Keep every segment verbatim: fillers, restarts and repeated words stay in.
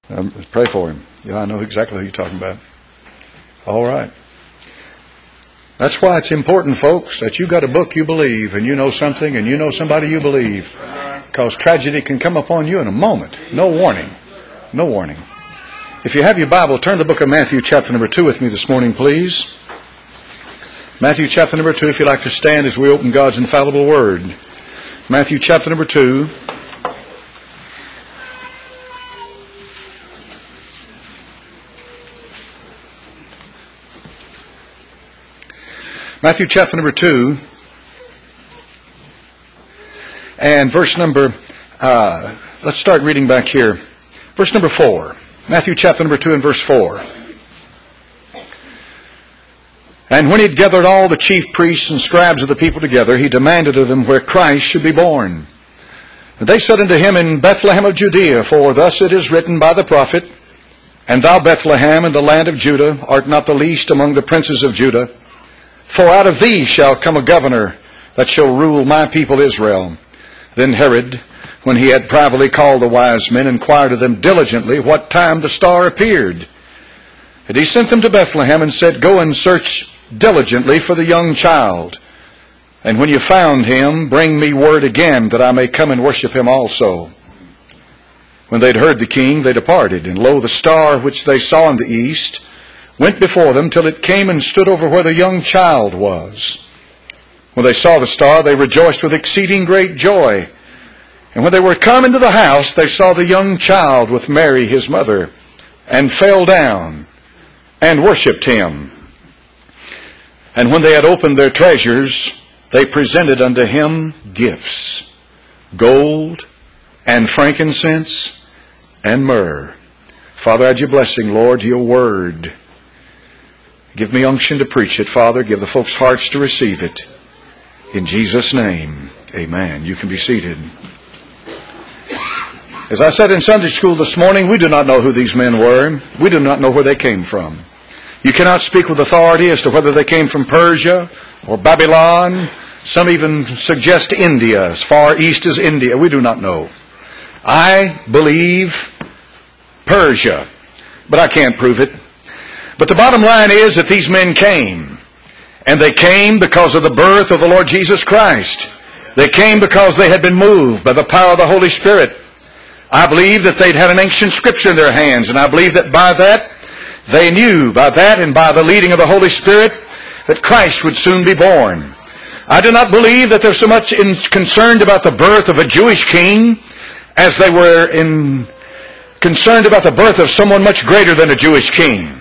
Um, pray for him. Yeah, I know exactly who you're talking about. All right. That's why it's important, folks, that you got a book you believe, and you know something, and you know somebody you believe. Because tragedy can come upon you in a moment. No warning. No warning. If you have your Bible, turn to the book of Matthew chapter number two with me this morning, please. Matthew chapter number two, if you'd like to stand as we open God's infallible word. Matthew chapter number two. Matthew chapter number two, and verse number, uh, let's start reading back here. Verse number four. Matthew chapter number two and verse four. And when he had gathered all the chief priests and scribes of the people together, he demanded of them where Christ should be born. And they said unto him, In Bethlehem of Judea, for thus it is written by the prophet, And thou, Bethlehem, in the land of Judah, art not the least among the princes of Judah. For out of thee shall come a governor that shall rule my people Israel. Then Herod, when he had privately called the wise men, inquired of them diligently what time the star appeared. And he sent them to Bethlehem and said, Go and search diligently for the young child. And when you found him, bring me word again, that I may come and worship him also. When they had heard the king, they departed. And lo, the star which they saw in the east went before them till it came and stood over where the young child was. When they saw the star, they rejoiced with exceeding great joy. And when they were come into the house, they saw the young child with Mary his mother, and fell down and worshipped him. And when they had opened their treasures, they presented unto him gifts, gold and frankincense and myrrh. Father, add your blessing, Lord, to your word. Give me unction to preach it, Father. Give the folks' hearts to receive it. In Jesus' name, amen. You can be seated. As I said in Sunday school this morning, we do not know who these men were. We do not know where they came from. You cannot speak with authority as to whether they came from Persia or Babylon. Some even suggest India, as far east as India. We do not know. I believe Persia, but I can't prove it. But the bottom line is that these men came. And they came because of the birth of the Lord Jesus Christ. They came because they had been moved by the power of the Holy Spirit. I believe that they'd had an ancient scripture in their hands. And I believe that by that, they knew, by that and by the leading of the Holy Spirit, that Christ would soon be born. I do not believe that they're so much in, concerned about the birth of a Jewish king as they were in, concerned about the birth of someone much greater than a Jewish king.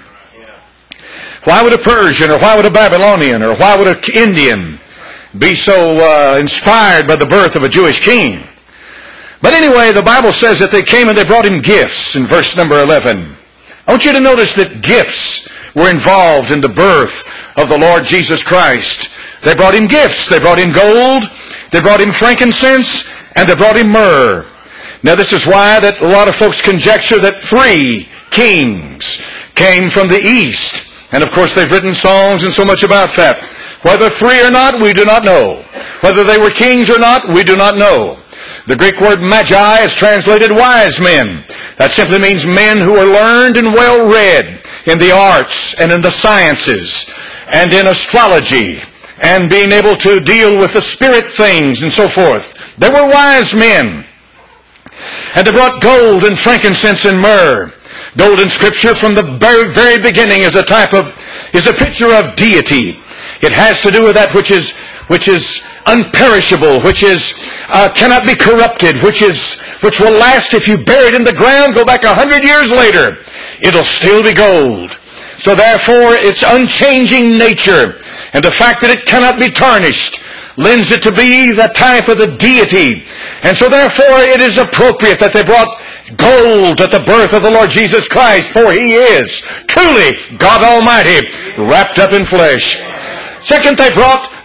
Why would a Persian or why would a Babylonian or why would an Indian be so uh, inspired by the birth of a Jewish king? But anyway, the Bible says that they came and they brought him gifts in verse number eleven. I want you to notice that gifts were involved in the birth of the Lord Jesus Christ. They brought him gifts. They brought him gold. They brought him frankincense. And they brought him myrrh. Now this is why that a lot of folks conjecture that three kings came from the east. And of course they've written songs and so much about that. Whether three or not, we do not know. Whether they were kings or not, we do not know. The Greek word magi is translated wise men. That simply means men who are learned and well read in the arts and in the sciences and in astrology and being able to deal with the spirit things and so forth. They were wise men. And they brought gold and frankincense and myrrh. Gold in Scripture from the very, very beginning is a type of, is a picture of deity. It has to do with that which is, which is unperishable, which is, uh, cannot be corrupted, which is, which will last if you bury it in the ground, go back a hundred years later. It'll still be gold. So therefore, its unchanging nature and the fact that it cannot be tarnished lends it to be the type of the deity. And so therefore, it is appropriate that they brought gold at the birth of the Lord Jesus Christ, for He is truly God Almighty, wrapped up in flesh. Second, they brought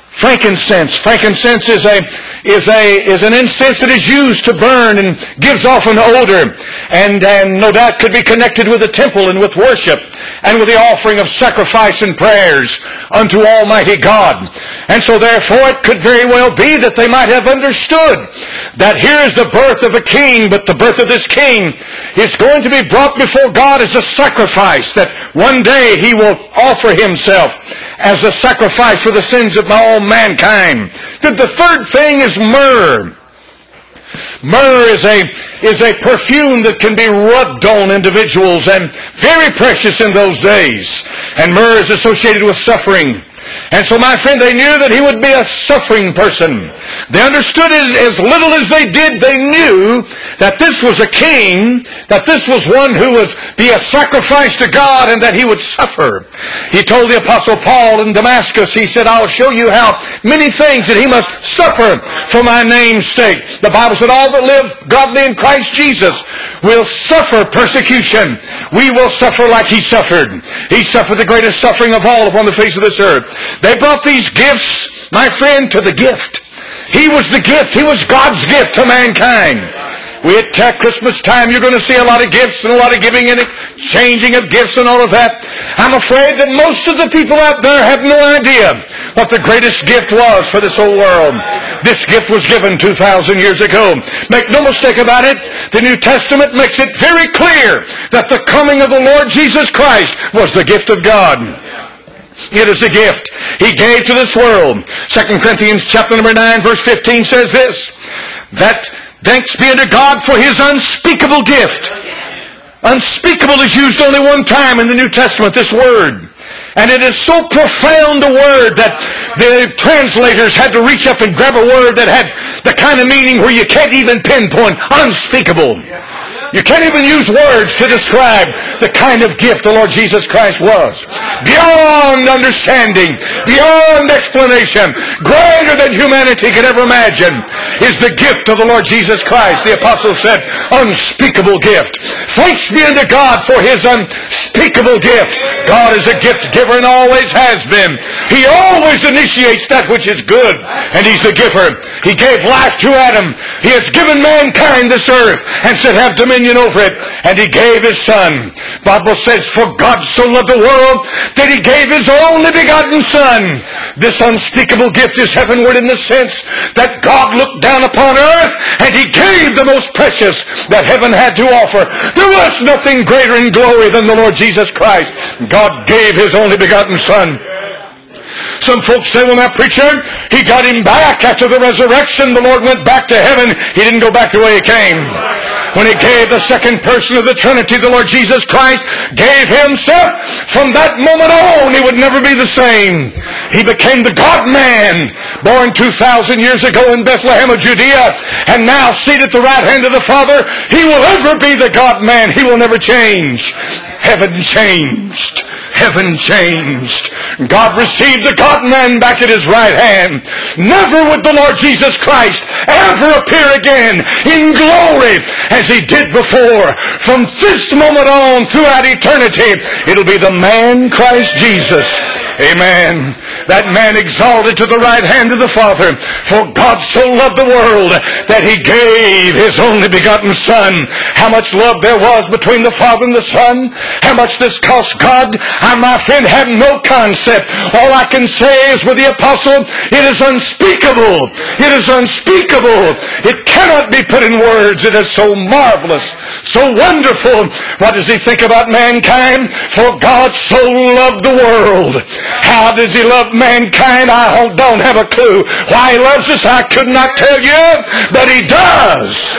Frankincense. Frankincense is a is a is an incense that is used to burn and gives off an odor, and and no doubt could be connected with the temple and with worship and with the offering of sacrifice and prayers unto Almighty God. And so therefore it could very well be that they might have understood that here is the birth of a king, but the birth of this king is going to be brought before God as a sacrifice, that one day he will offer himself as a sacrifice for the sins of all mankind. The third thing is myrrh. Myrrh is a, is a perfume that can be rubbed on individuals, and very precious in those days. And myrrh is associated with suffering. And so, my friend, they knew that he would be a suffering person. They understood as, as little as they did, they knew that this was a king, that this was one who would be a sacrifice to God, and that he would suffer. He told the Apostle Paul in Damascus, he said, I'll show you how many things that he must suffer for my name's sake. The Bible said, all that live godly in Christ Jesus will suffer persecution. We will suffer like he suffered. He suffered the greatest suffering of all upon the face of this earth. They brought these gifts, my friend, to the gift. He was the gift. He was God's gift to mankind. We at Christmas time, you're going to see a lot of gifts and a lot of giving and exchanging of gifts and all of that. I'm afraid that most of the people out there have no idea what the greatest gift was for this whole world. This gift was given two thousand years ago. Make no mistake about it, the New Testament makes it very clear that the coming of the Lord Jesus Christ was the gift of God. It is a gift he gave to this world. Second Corinthians chapter number nine, verse fifteen says this, that thanks be unto God for his unspeakable gift. Unspeakable is used only one time in the New Testament, this word. And it is so profound a word that the translators had to reach up and grab a word that had the kind of meaning where you can't even pinpoint. Unspeakable. You can't even use words to describe the kind of gift the Lord Jesus Christ was. Beyond understanding, beyond explanation, greater than humanity could ever imagine, is the gift of the Lord Jesus Christ. The apostle said, unspeakable gift. Thanks be unto God for his unspeakable gift. God is a gift giver and always has been. He always initiates that which is good, and he's the giver. He gave life to Adam. He has given mankind this earth and said, have dominion over it, and he gave his son. Bible says, for God so loved the world that he gave his only begotten son. This unspeakable gift is heavenward in the sense that God looked down upon earth and he gave the most precious that heaven had to offer. There was nothing greater in glory than the Lord Jesus Christ. God gave his only begotten son. Some folks say, well, now, preacher, he got him back after the resurrection. The Lord went back to heaven. He didn't go back the way he came. When he gave the second person of the Trinity, the Lord Jesus Christ gave himself. From that moment on, he would never be the same. He became the God-man, born two thousand years ago in Bethlehem of Judea, and now seated at the right hand of the Father. He will ever be the God-man. He will never change. Heaven changed. Heaven changed. God received the God-man back at his right hand. Never would the Lord Jesus Christ ever appear again in glory as he did before. From this moment on throughout eternity, it'll be the man Christ Jesus. Amen. That man exalted to the right hand of the Father. For God so loved the world that he gave his only begotten Son. How much love there was between the Father and the Son. How much this cost God, I, my friend, have no concept. All I can say is with the apostle, it is unspeakable. It is unspeakable. It cannot be put in words. It is so marvelous, so wonderful. What does he think about mankind? For God so loved the world. How does he love mankind? I don't have a clue. Why he loves us, I could not tell you, but he does.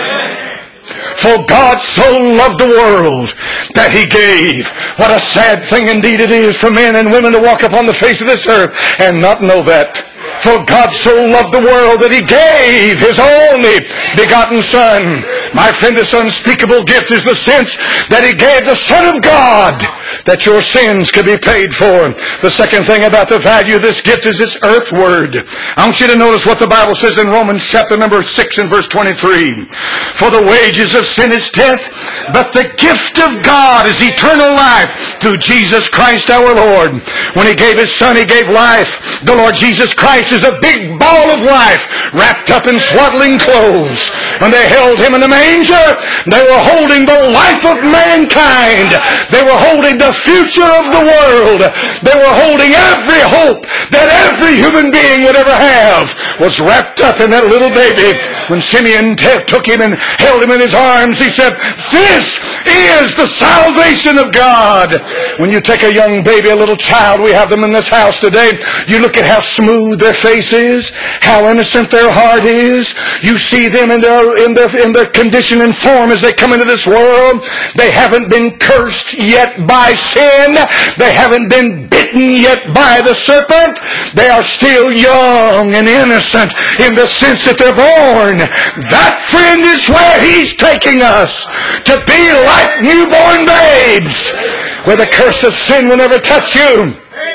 For God so loved the world that he gave. What a sad thing indeed it is for men and women to walk upon the face of this earth and not know that. For God so loved the world that he gave his only begotten Son. My friend, this unspeakable gift is the sense that he gave the Son of God that your sins could be paid for. The second thing about the value of this gift is its earthward. I want you to notice what the Bible says in Romans chapter number six and verse twenty-three. For the wages of sin is death, but the gift of God is eternal life through Jesus Christ our Lord. When He gave His Son, He gave life. The Lord Jesus Christ is a big ball of life wrapped up in swaddling clothes. When they held Him in the manger, they were holding the life of mankind. They were holding the future of the world. They were holding every hope that every human being would ever have was wrapped up in that little baby. When Simeon t- took Him and held Him in his arms, he said, this is the salvation of God. When you take a young baby, a little child, we have them in this house today, you look at how smooth their face is, how innocent their heart is. You see them in their, in their, in their condition and form as they come into this world. They haven't been cursed yet by sin. They haven't been bitten yet by the serpent. They are still young and innocent in the sense that they're born. That, friend, is where He's taking us, to be like newborn babes, where the curse of sin will never touch you.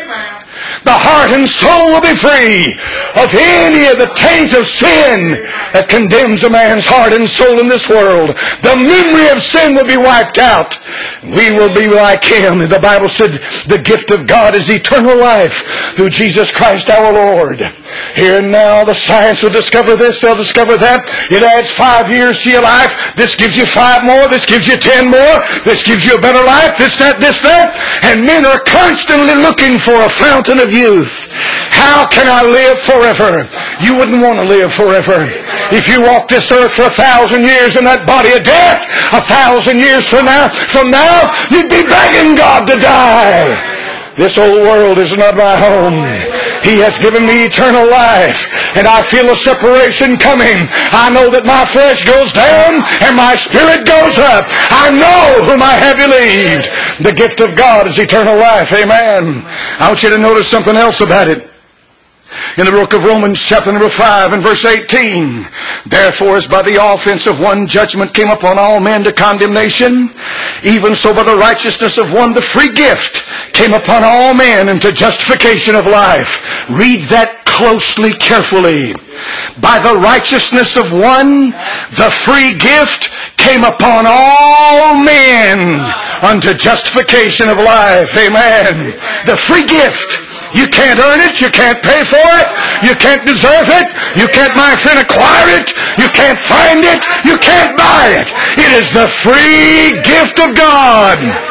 The heart and soul will be free of any of the taint of sin that condemns a man's heart and soul in this world. The memory of sin will be wiped out. We will be like Him. The Bible said the gift of God is eternal life through Jesus Christ our Lord. Here and now the science will discover this, they'll discover that. It adds five years to your life. This gives you five more. This gives you ten more. This gives you a better life. This, that, this, that. And men are constantly looking for a fountain of youth. How can I live forever? You wouldn't want to live forever. If you walk this earth for a thousand years in that body of death, a thousand years from now, from now, you'd be begging God to die. This old world is not my home. He has given me eternal life, and I feel a separation coming. I know that my flesh goes down and my spirit goes up. I know whom I have believed. The gift of God is eternal life. Amen. I want you to notice something else about it. In the book of Romans chapter number five and verse eighteen, therefore as by the offense of one judgment came upon all men to condemnation, even so by the righteousness of one the free gift came upon all men into justification of life. Read that closely, carefully. By the righteousness of one, the free gift came upon all men unto justification of life. Amen. The free gift. You can't earn it. You can't pay for it. You can't deserve it. You can't, my friend, acquire it. You can't find it. You can't buy it. It is the free gift of God.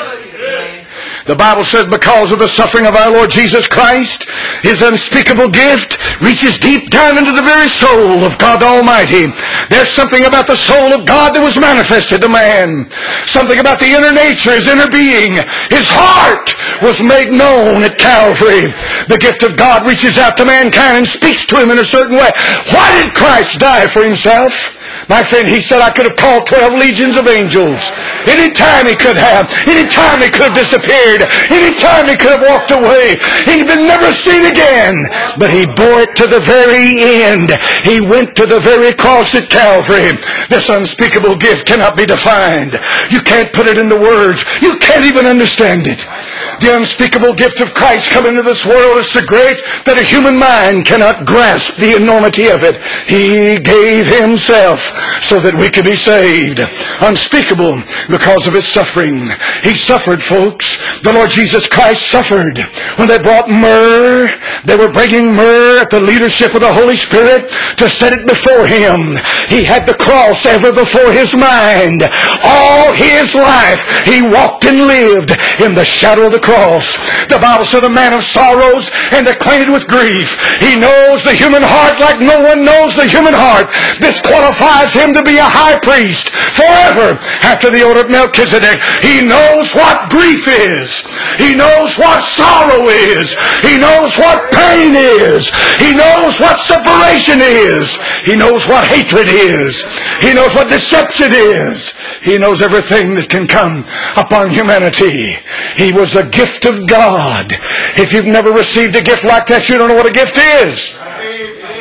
The Bible says because of the suffering of our Lord Jesus Christ, His unspeakable gift reaches deep down into the very soul of God Almighty. There's something about the soul of God that was manifested to man. Something about the inner nature, His inner being. His heart was made known at Calvary. The gift of God reaches out to mankind and speaks to him in a certain way. Why did Christ die for Himself? My friend, He said, I could have called twelve legions of angels. Any time He could have. Any time He could have disappeared. Any time He could have walked away. He'd been never seen again. But He bore it to the very end. He went to the very cross at Calvary. This unspeakable gift cannot be defined. You can't put it into words. You can't even understand it. The unspeakable gift of Christ coming into this world is so great that a human mind cannot grasp the enormity of it. He gave Himself so that we could be saved. Unspeakable because of His suffering. He suffered, folks. The Lord Jesus Christ suffered. When they brought myrrh, they were bringing myrrh at the leadership of the Holy Spirit to set it before Him. He had the cross ever before His mind. All His life He walked and lived in the shadow of the cross. The Bible said a man of sorrows and acquainted with grief. He knows the human heart like no one knows the human heart. This qualifies Him to be a high priest forever after the order of Melchizedek. He knows what grief is. He knows what sorrow is. He knows what pain is. He knows what separation is. He knows what hatred is. He knows what deception is. He knows everything that can come upon humanity. He was a gift of God. If you've never received a gift like that, you don't know what a gift is.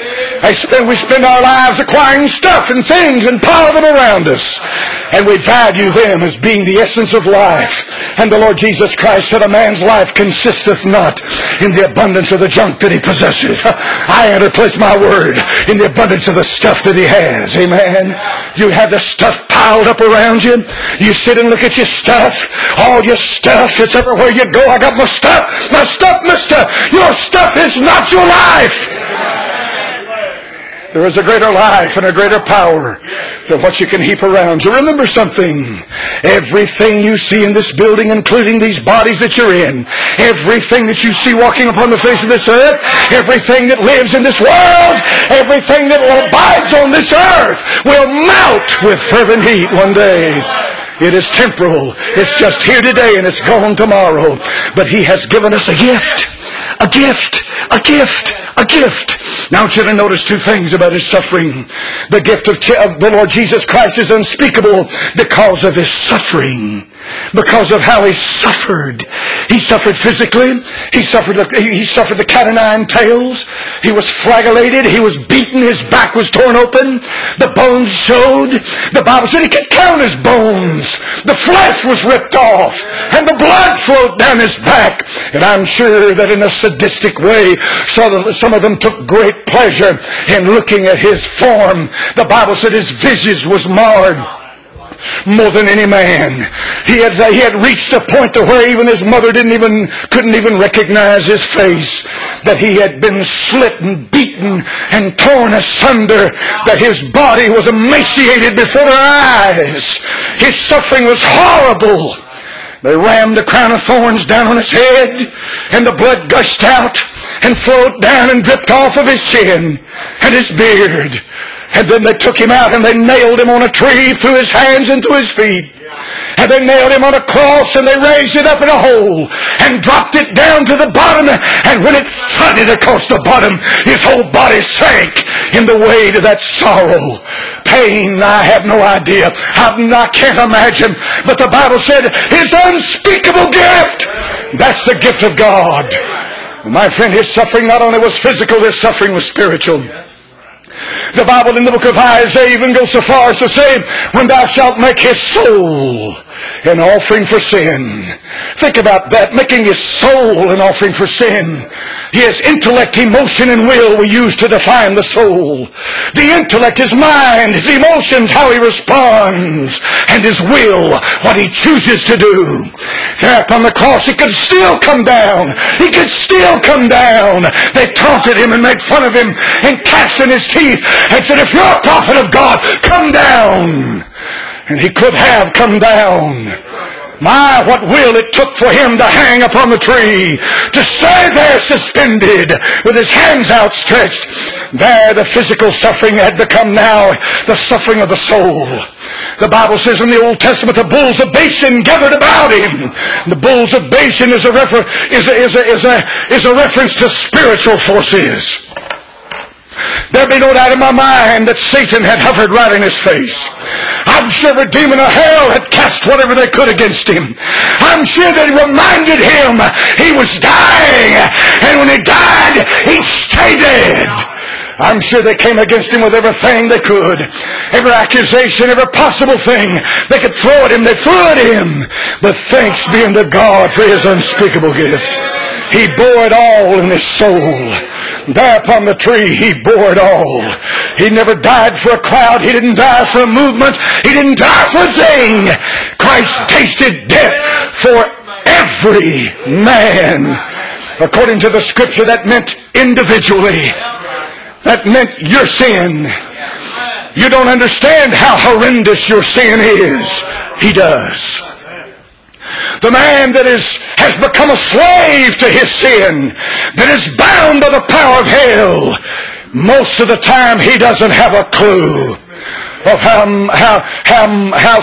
I spend, we spend our lives acquiring stuff and things and pile them around us. And we value them as being the essence of life. And the Lord Jesus Christ said, a man's life consisteth not in the abundance of the junk that he possesses. I enter, place my word, in the abundance of the stuff that he has. Amen. You have the stuff piled up around you. You sit and look at your stuff. All your stuff. It's everywhere you go. I got my stuff. My stuff, mister. Your stuff is not your life. There is a greater life and a greater power than what you can heap around you. Remember something. Everything you see in this building, including these bodies that you're in, everything that you see walking upon the face of this earth, everything that lives in this world, everything that abides on this earth will melt with fervent heat one day. It is temporal. It's just here today and it's gone tomorrow. But He has given us a gift. A gift. A gift. A gift. Now I want you to notice two things about His suffering. The gift of, of the Lord Jesus Christ is unspeakable because of His suffering. Because of how He suffered. He suffered physically. He suffered the, he suffered the cat o' nine tails. He was flagellated. He was beaten. His back was torn open. The bones showed. The Bible said He could count His bones. The flesh was ripped off. And the blood flowed down His back. And I'm sure that in a sadistic way, some of them took great pleasure in looking at His form. The Bible said His visage was marred more than any man. He had, he had reached a point to where even His mother didn't even, couldn't even recognize His face. That He had been slit and beaten and torn asunder. That His body was emaciated before their eyes. His suffering was horrible. They rammed a crown of thorns down on His head, and the blood gushed out and flowed down and dripped off of His chin and His beard. And then they took Him out and they nailed Him on a tree through His hands and through His feet. And they nailed Him on a cross and they raised it up in a hole and dropped it down to the bottom. And when it thudded across the bottom, His whole body sank in the weight of that sorrow. Pain, I have no idea. I, I can't imagine. But the Bible said His unspeakable gift. That's the gift of God. My friend, His suffering not only was physical, His suffering was spiritual. The Bible in the book of Isaiah even goes so far as to say, when thou shalt make his soul an offering for sin. Think about that, making his soul an offering for sin. His intellect, emotion, and will we use to define the soul. The intellect, his mind, his emotions, how he responds, and his will, what he chooses to do. There upon the cross, he could still come down. He could still come down. They taunted him and made fun of him and cast in his teeth and said, if you're a prophet of God, come down. And he could have come down. My, what will it took for him to hang upon the tree, to stay there suspended with his hands outstretched. There the physical suffering had become now the suffering of the soul. The Bible says in the Old Testament the bulls of Bashan gathered about him. The bulls of Bashan is a, refer- is a, is a, is a, is a reference to spiritual forces. There'd be no doubt in my mind that Satan had hovered right in his face. I'm sure every demon of hell had cast whatever they could against him. I'm sure they reminded him he was dying, and when he died, he'd stay dead. I'm sure they came against him with everything they could. Every accusation, every possible thing they could throw at him, they threw at him. But thanks be unto God for His unspeakable gift. He bore it all in His soul. There upon the tree, He bore it all. He never died for a crowd. He didn't die for a movement. He didn't die for a thing. Christ tasted death for every man. According to the Scripture, that meant individually. That meant your sin. You don't understand how horrendous your sin is. He does. The man that is, has become a slave to his sin, that is bound by the power of hell, most of the time he doesn't have a clue of how, how, how, how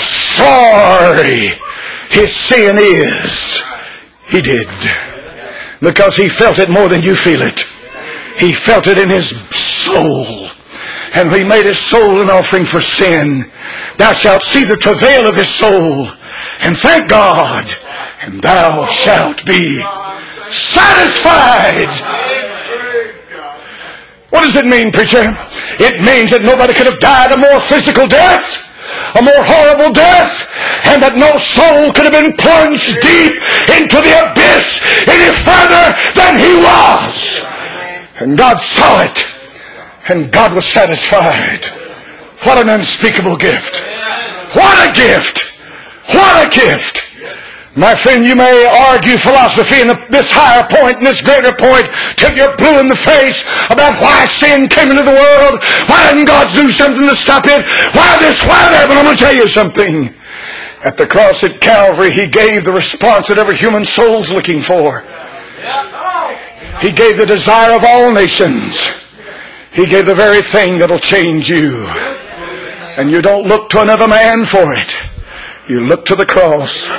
sorry his sin is. He did. Because he felt it more than you feel it. He felt it in his soul. And he made his soul an offering for sin. Thou shalt see the travail of his soul, and thank God, and thou shalt be satisfied. What does it mean, preacher? It means that nobody could have died a more physical death, a more horrible death, and that no soul could have been plunged deep into the abyss any further than he was. And God saw it, and God was satisfied. What an unspeakable gift. What a gift. What a gift. My friend, you may argue philosophy in this higher point and this greater point till you're blue in the face about why sin came into the world. Why didn't God do something to stop it? Why this, why that? But I'm going to tell you something. At the cross at Calvary, He gave the response that every human soul's looking for. He gave the desire of all nations. He gave the very thing that'll change you. And you don't look to another man for it. You look to the cross.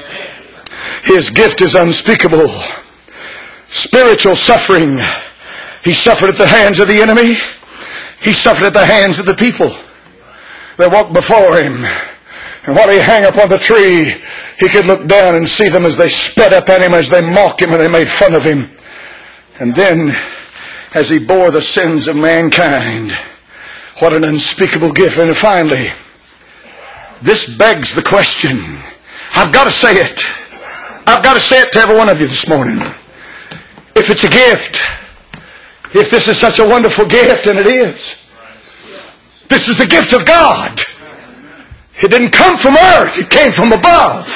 His gift is unspeakable. Spiritual suffering. He suffered at the hands of the enemy. He suffered at the hands of the people that walked before Him. And while He hung up on the tree, He could look down and see them as they sped up at Him, as they mocked Him and they made fun of Him. And then, as He bore the sins of mankind, what an unspeakable gift. And finally, this begs the question. I've got to say it. I've got to say it to every one of you this morning. If it's a gift, if this is such a wonderful gift, and it is, this is the gift of God. It didn't come from earth, it came from above.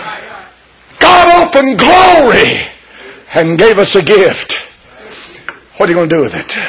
God opened glory and gave us a gift. What are you going to do with it?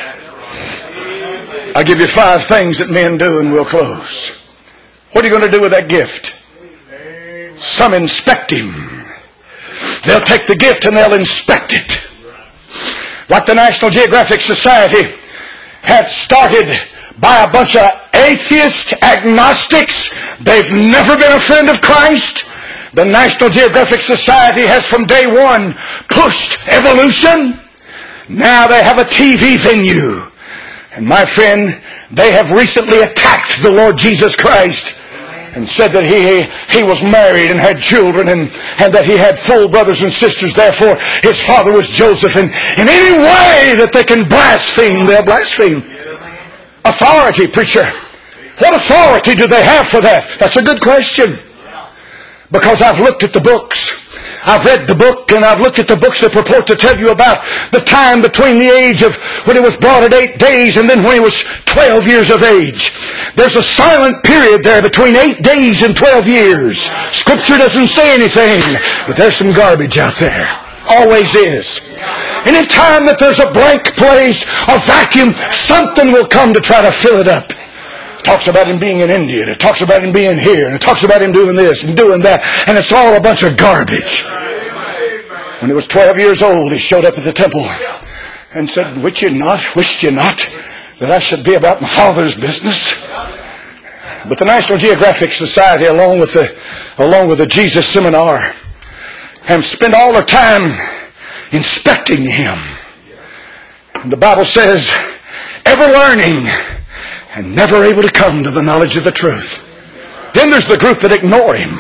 I'll give you five things that men do and we'll close. What are you going to do with that gift? Some inspect Him. They'll take the gift and they'll inspect it. Like the National Geographic Society has started by a bunch of atheist agnostics. They've never been a friend of Christ. The National Geographic Society has from day one pushed evolution. Now they have a T V venue. And my friend, they have recently attacked the Lord Jesus Christ and said that he he was married and had children, and, and that he had full brothers and sisters. Therefore, his father was Joseph. And in any way that they can blaspheme, they'll blaspheme. Authority, preacher. What authority do they have for that? That's a good question. Because I've looked at the books. I've read the book, and I've looked at the books that purport to tell you about the time between the age of when he was brought at eight days and then when he was twelve years of age. There's a silent period there between eight days and twelve years. Scripture doesn't say anything, but there's some garbage out there. Always is. Any time that there's a blank place, a vacuum, something will come to try to fill it up. It talks about him being in India, and it talks about him being here, and it talks about him doing this and doing that, and it's all a bunch of garbage. When he was twelve years old, he showed up at the temple and said, "Wist you not, wist you not, that I should be about my Father's business?" But the National Geographic Society, along with the along with the Jesus Seminar, have spent all their time inspecting him. And the Bible says, ever learning and never able to come to the knowledge of the truth. Then there's the group that ignore him.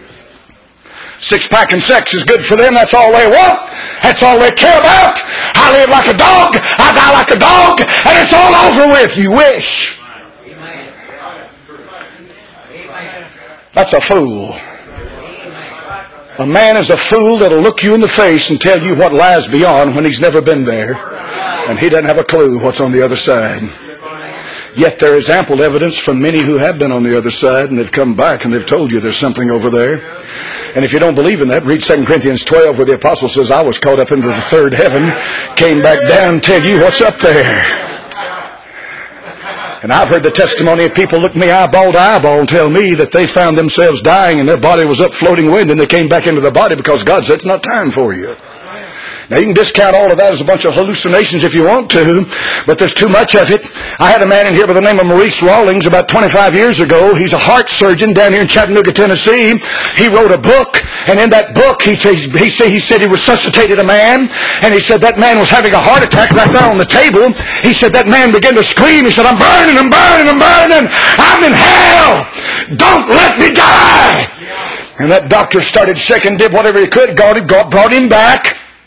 Six-pack and sex is good for them. That's all they want. That's all they care about. I live like a dog. I die like a dog. And it's all over with. You wish. That's a fool. A man is a fool that'll look you in the face and tell you what lies beyond when he's never been there. And he doesn't have a clue what's on the other side. Yet there is ample evidence from many who have been on the other side and they've come back and they've told you there's something over there. And if you don't believe in that, read Second Corinthians twelve where the apostle says, I was caught up into the third heaven, came back down, tell you what's up there. And I've heard the testimony of people look me eyeball to eyeball and tell me that they found themselves dying and their body was up floating away, and then they came back into the body because God said it's not time for you. Now, you can discount all of that as a bunch of hallucinations if you want to, but there's too much of it. I had a man in here by the name of Maurice Rawlings about twenty-five years ago. He's a heart surgeon down here in Chattanooga, Tennessee. He wrote a book, and in that book, he, he, he, said, he said he resuscitated a man, and he said that man was having a heart attack right there on the table. He said that man began to scream. He said, I'm burning, I'm burning, I'm burning. I'm in hell. Don't let me die. And that doctor started shaking, did whatever he could, got him, got, brought him back.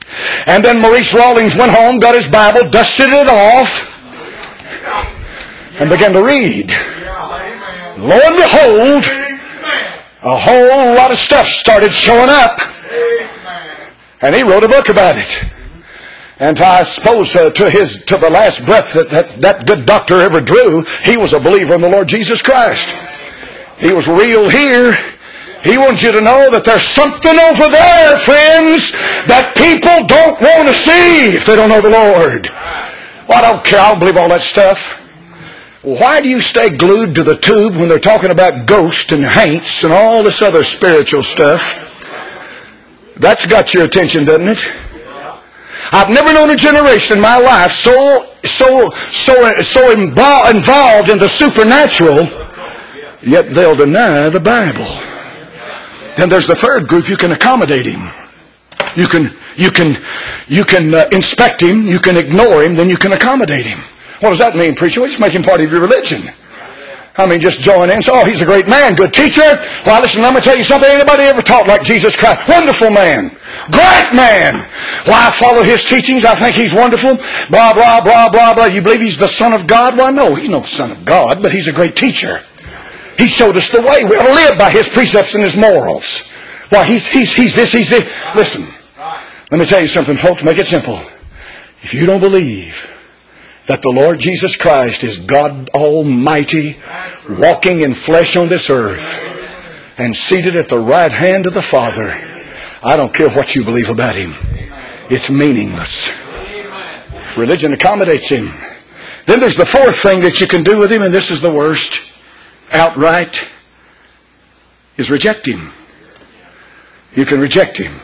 And then Maurice Rawlings went home, got his Bible, dusted it off, and began to read. Lo and behold, a whole lot of stuff started showing up. And he wrote a book about it. And I suppose uh, to his to the last breath that, that that good doctor ever drew, he was a believer in the Lord Jesus Christ. He was real here. He wants you to know that there's something over there, friends, that people don't want to see if they don't know the Lord. Well, I don't care. I don't believe all that stuff. Why do you stay glued to the tube when they're talking about ghosts and haints and all this other spiritual stuff? That's got your attention, doesn't it? I've never known a generation in my life so so so so involved in the supernatural, yet they'll deny the Bible. Then there's the third group. You can accommodate him. You can you can you can uh, inspect him. You can ignore him. Then you can accommodate him. What does that mean, preacher? Well, just make him part of your religion. I mean, just join in and say, oh, he's a great man, good teacher. Well, listen, let me tell you something. Anybody ever taught like Jesus Christ? Wonderful man. Great man. Well, I follow his teachings. I think he's wonderful. Blah, blah, blah, blah, blah. You believe he's the Son of God? Well, no, he's no Son of God, but he's a great teacher. He showed us the way. We ought to live by his precepts and his morals. Why, he's, he's, he's this, he's this. Listen, let me tell you something, folks. Make it simple. If you don't believe that the Lord Jesus Christ is God Almighty, walking in flesh on this earth, and seated at the right hand of the Father, I don't care what you believe about him. It's meaningless. Religion accommodates him. Then there's the fourth thing that you can do with him, and this is the worst, outright, is reject him. You can reject him.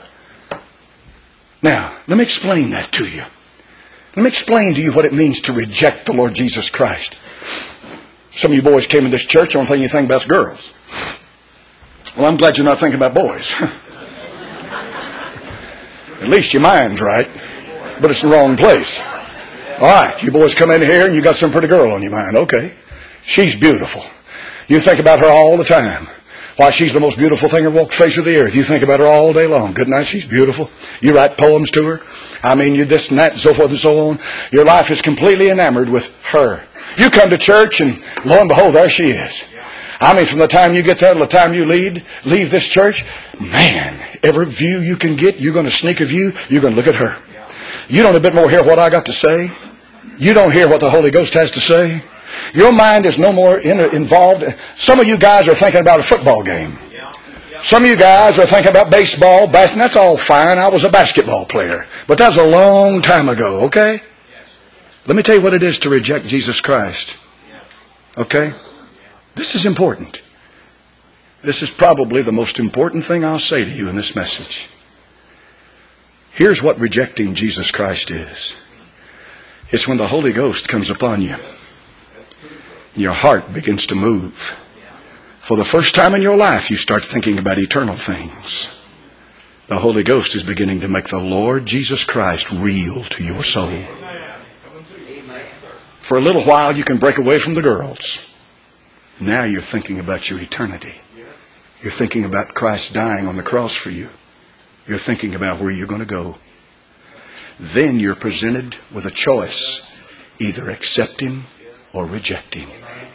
Now, let me explain that to you. Let me explain to you what it means to reject the Lord Jesus Christ. Some of you boys came in this church, the only thing you think about is girls. Well, I'm glad you're not thinking about boys. At least your mind's right, but it's the wrong place. All right, you boys come in here and you got some pretty girl on your mind. Okay, she's beautiful. You think about her all the time. Why, she's the most beautiful thing that walked the face of the earth. You think about her all day long. Good night, she's beautiful. You write poems to her. I mean, you this and that and so forth and so on. Your life is completely enamored with her. You come to church and lo and behold, there she is. I mean, from the time you get there to the time you lead, leave this church, man, every view you can get, you're going to sneak a view, you're going to look at her. You don't a bit more hear what I got to say. You don't hear what the Holy Ghost has to say. Your mind is no more in, involved. Some of you guys are thinking about a football game. Some of you guys are thinking about baseball, basketball. That's all fine. I was a basketball player. But that was a long time ago, okay? Let me tell you what it is to reject Jesus Christ. Okay? This is important. This is probably the most important thing I'll say to you in this message. Here's what rejecting Jesus Christ is. It's when the Holy Ghost comes upon you. Your heart begins to move. For the first time in your life, you start thinking about eternal things. The Holy Ghost is beginning to make the Lord Jesus Christ real to your soul. For a little while, you can break away from the girls. Now you're thinking about your eternity. You're thinking about Christ dying on the cross for you. You're thinking about where you're going to go. Then you're presented with a choice. Either accept him or reject him.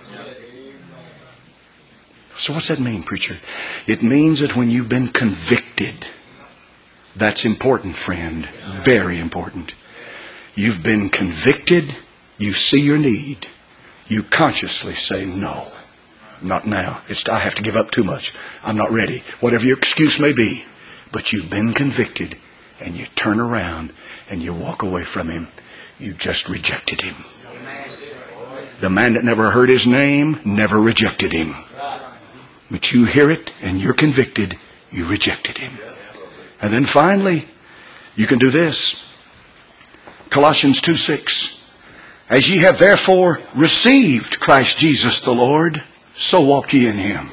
So what's that mean, preacher? It means that when you've been convicted, that's important, friend. Very important. You've been convicted. You see your need. You consciously say, no, not now. It's, I have to give up too much. I'm not ready. Whatever your excuse may be. But you've been convicted and you turn around and you walk away from him. You just rejected him. The man that never heard his name never rejected him. But you hear it and you're convicted, you rejected him. And then finally, you can do this. Colossians two six. As ye have therefore received Christ Jesus the Lord, so walk ye in him.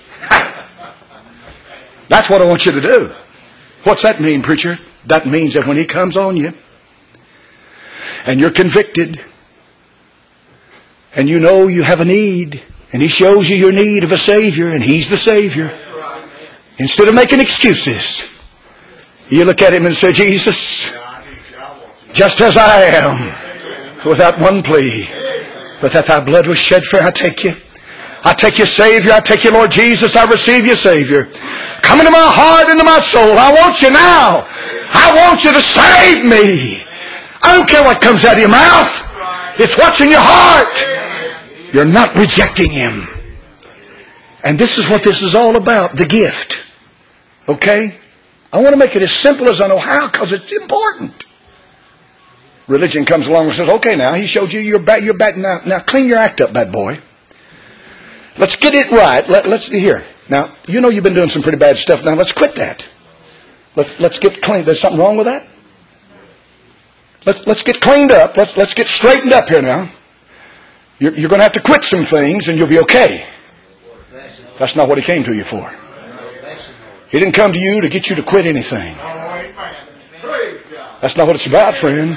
That's what I want you to do. What's that mean, preacher? That means that when he comes on you, and you're convicted, and you know you have a need, and he shows you your need of a Savior, and he's the Savior. Instead of making excuses, You look at him and say, Jesus, just as I am, without one plea, but that thy blood was shed for, I take you. I take you, Savior. I take you, Lord Jesus. I receive you, Savior. Come into my heart, into my soul. I want you now. I want you to save me. I don't care what comes out of your mouth. It's what's in your heart. You're not rejecting him. And this is what this is all about, the gift. Okay? I want to make it as simple as I know how, because it's important. Religion comes along and says, okay, now, he showed you your back, your back. Now, now clean your act up, bad boy. Let's get it right. Let, let's here. Now, you know you've been doing some pretty bad stuff. Now, let's quit that. Let's let's get clean. There's something wrong with that? Let's let's get cleaned up. Let's let's get straightened up here now. You're, you're going to have to quit some things, and you'll be okay. That's not what he came to you for. He didn't come to you to get you to quit anything. That's not what it's about, friend.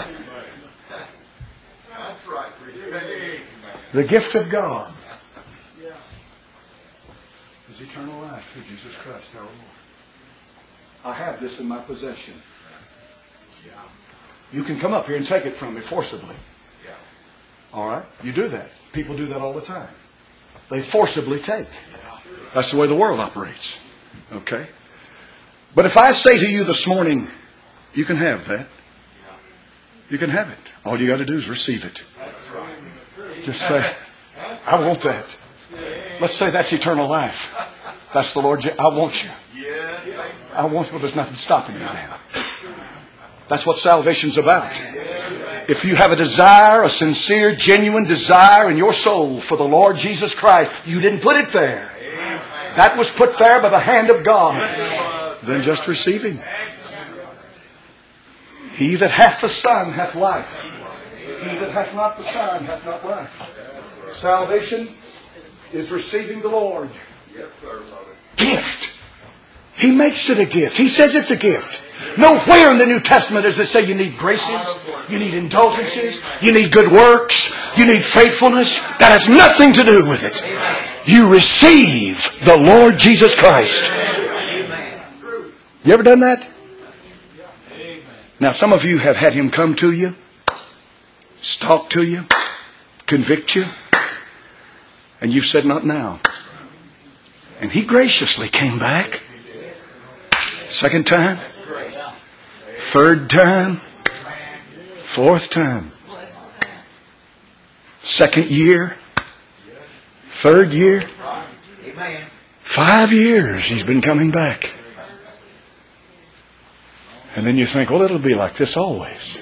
The gift of God is eternal life through Jesus Christ our Lord. I have this in my possession. You can come up here and take it from me forcibly. All right? You do that. People do that all the time. They forcibly take. That's the way the world operates. Okay? But if I say to you this morning, you can have that. You can have it. All you got to do is receive it. Just say, I want that. Let's say that's eternal life. That's the Lord. I want you. I want you. Well, there's nothing stopping you then. That's what salvation's about. If you have a desire, a sincere, genuine desire in your soul for the Lord Jesus Christ, you didn't put it there. That was put there by the hand of God. Then just receive Him. He that hath the Son hath life. He that hath not the Son hath not life. Salvation is receiving the Lord. Gift. He makes it a gift. He says it's a gift. Nowhere in the New Testament does it say you need graces, you need indulgences, you need good works, you need faithfulness. That has nothing to do with it. You receive the Lord Jesus Christ. You ever done that? Now some of you have had Him come to you, talk to you, convict you, and you've said not now. And He graciously came back. Second time. Third time. Fourth time. Second year. Third year. Five years He's been coming back. And then you think, well, it'll be like this always.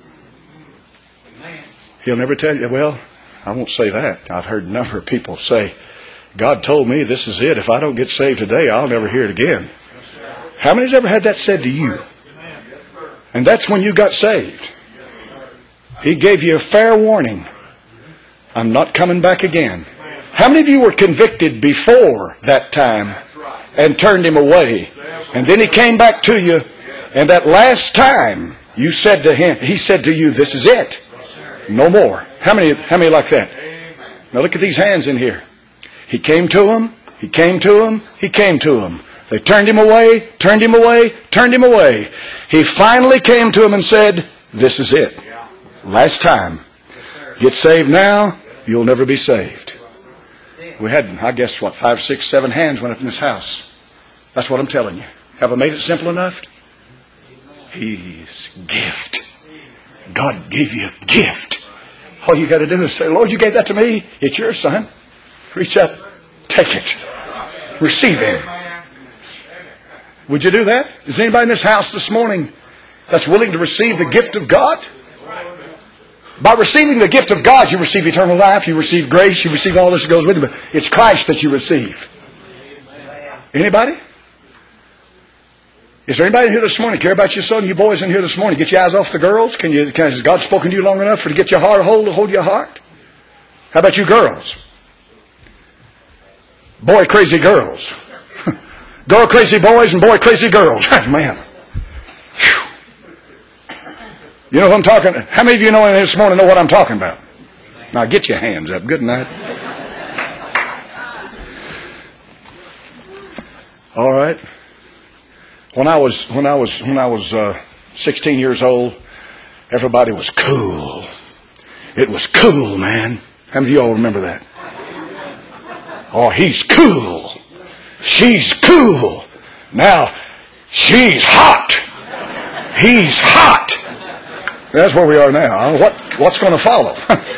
He'll never tell you, well, I won't say that. I've heard a number of people say, God told me this is it. If I don't get saved today, I'll never hear it again. How many's ever had that said to you? And that's when you got saved. He gave you a fair warning. I'm not coming back again. How many of you were convicted before that time and turned Him away? And then He came back to you, and that last time you said to Him, He said to you, this is it. No more. How many, how many like that? Now look at these hands in here. He came to them. He came to them. He came to them. They turned Him away, turned Him away, turned Him away. He finally came to them and said, this is it. Last time. Get saved now, you'll never be saved. We had, I guess, what, five, six, seven hands went up in this house. That's what I'm telling you. Have I made it simple enough? He's gift. God gave you a gift. All you got to do is say, Lord, you gave that to me. It's yours, son. Reach up. Take it. Receive Him. Would you do that? Is anybody in this house this morning that's willing to receive the gift of God? By receiving the gift of God, you receive eternal life, you receive grace, you receive all this that goes with it. But it's Christ that you receive. Anybody? Is there anybody in here this morning care about your son, you boys in here this morning? Get your eyes off the girls? Can you? Can, has God spoken to you long enough for to get your heart hold, hold your heart? How about you girls? Boy crazy girls. Girl crazy boys and boy crazy girls. Man. Whew. You know what I'm talking? How many of you know this morning know what I'm talking about? Now get your hands up. Good night. All right. When I was when I was when I was uh, sixteen years old, everybody was cool. It was cool, man. How many of you all remember that? Oh, he's cool. She's cool. Now, she's hot. He's hot. That's where we are now. What what's going to follow?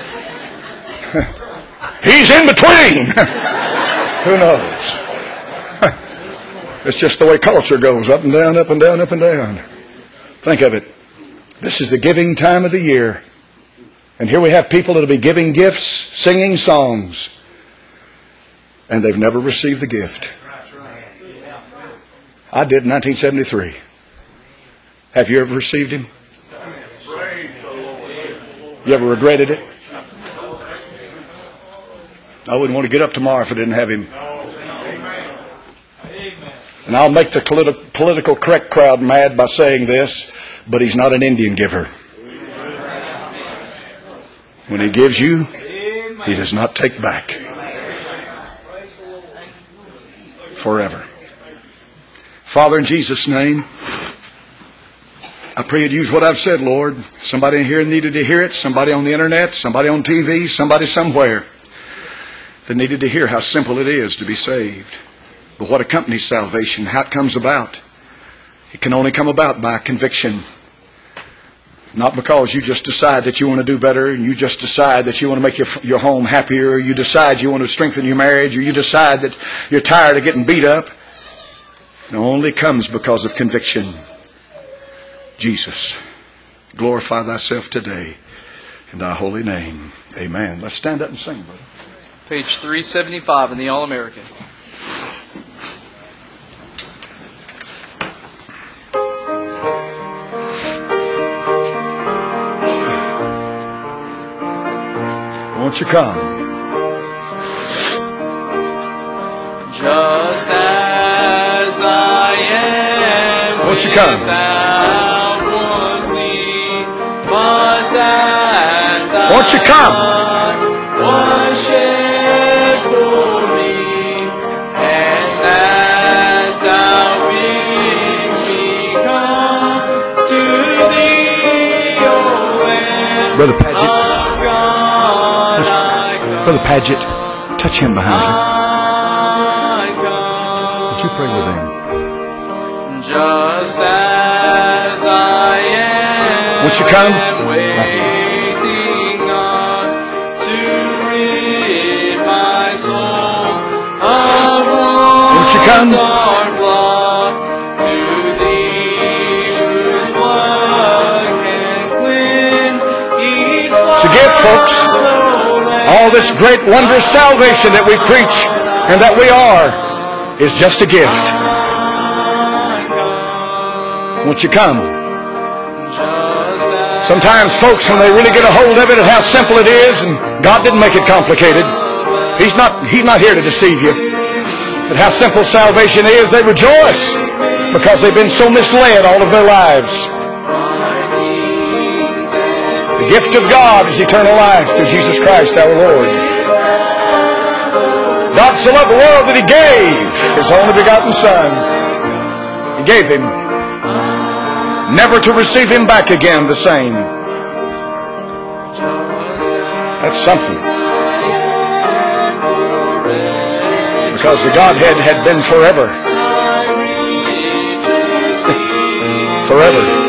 He's in between. Who knows? It's just the way culture goes, up and down, up and down, up and down. Think of it. This is the giving time of the year. And here we have people that will be giving gifts, singing songs, and they've never received the gift. I did in nineteen seventy-three. Have you ever received Him? You ever regretted it? I wouldn't want to get up tomorrow if I didn't have Him. And I'll make the politi- political correct crowd mad by saying this, but He's not an Indian giver. When He gives you, He does not take back. Forever. Father, in Jesus' name, I pray You'd use what I've said, Lord. Somebody in here needed to hear it. Somebody on the internet, somebody on T V, somebody somewhere that needed to hear how simple it is to be saved. But what accompanies salvation, how it comes about. It can only come about by conviction. Not because you just decide that you want to do better, and you just decide that you want to make your, your home happier, or you decide you want to strengthen your marriage, or you decide that you're tired of getting beat up. It only comes because of conviction. Jesus, glorify Thyself today in Thy holy name. Amen. Let's stand up and sing, brother. Page three seventy-five in the All-American. Won't you come? Just as I am. Won't you come? Without one plea, but that Thy Won't you come? blood was shed for me, and that Thou bidst me come to Thee, O Lamb Brother Paget. of God, I come. Brother Paget, touch him behind you. I come. Would you pray with him? Just as I am. Won't you come? Waiting on to rid my soul of all Won't you come? dark blood, to Thee whose blood can cleanse each It's a gift, folks. All this great, wondrous salvation that we preach and that we are is just a gift. Won't you come? Sometimes folks, when they really get a hold of it and how simple it is, and God didn't make it complicated. He's not, He's not here to deceive you. But how simple salvation is, they rejoice because they've been so misled all of their lives. The gift of God is eternal life through Jesus Christ our Lord. God so loved the world that He gave His only begotten Son. He gave Him, never to receive Him back again the same. That's something. Because the Godhead had been forever. Forever.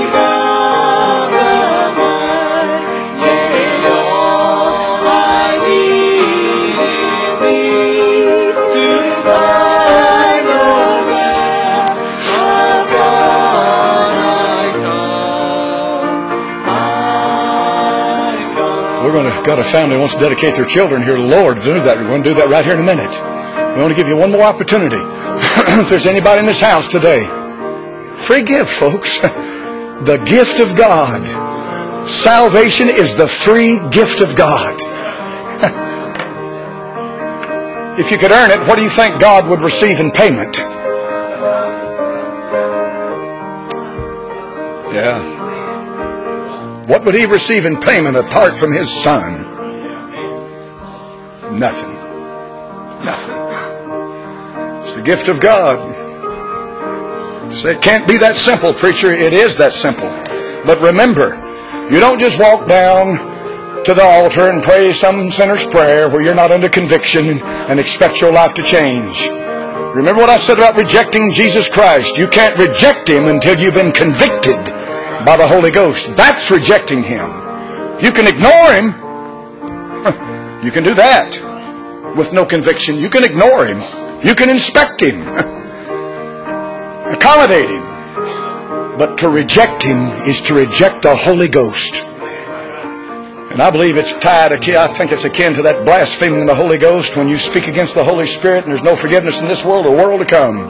We're going to, got a family who wants to dedicate their children here to the Lord to do that. We're going to do that right here in a minute. We want to give you one more opportunity. If there's anybody in this house today, free gift, folks. The gift of God. Salvation is the free gift of God. If you could earn it, what do you think God would receive in payment? Yeah. What would He receive in payment apart from His Son? Nothing. Nothing. It's the gift of God. Say, it can't be that simple, preacher. It is that simple. But remember, you don't just walk down to the altar and pray some sinner's prayer where you're not under conviction and expect your life to change. Remember what I said about rejecting Jesus Christ. You can't reject Him until you've been convicted by the Holy Ghost. That's rejecting Him. You can ignore Him. You can do that with no conviction. You can ignore Him. You can inspect Him. Accommodate Him. But to reject Him is to reject the Holy Ghost. And I believe it's tied, I think it's akin to that blaspheming the Holy Ghost when you speak against the Holy Spirit and there's no forgiveness in this world or world to come.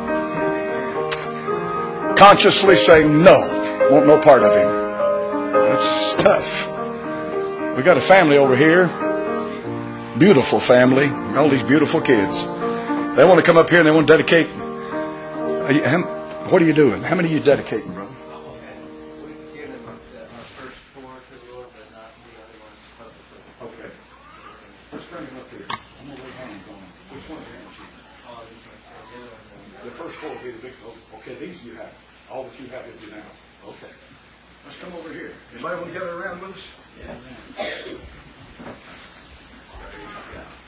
Consciously saying no, want no part of Him. That's tough. We got a family over here, beautiful family, all these beautiful kids. They want to come up here and they want to dedicate. What are you doing? How many are you dedicating, brother? Okay. Let's bring him up here. I'm going to lay hands on him. Which one are you? The first four will be the big. Okay, these you have. All that you have with you now. Okay. Let's come over here. Anybody want to gather around with us? Yeah. Praise God.